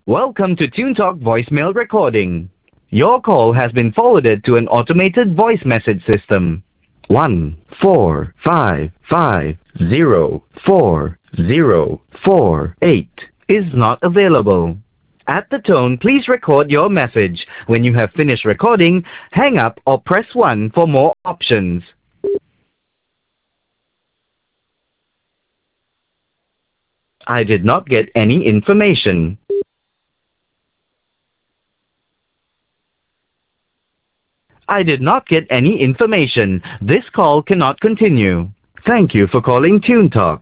Welcome to TuneTalk voicemail recording. Your call has been forwarded to an automated voice message system. 145504048 is not available. At the tone, please record your message. When you have finished recording, hang up or press 1 for more options. I did not get any information. I did not get any information. This call cannot continue. Thank you for calling TuneTalk.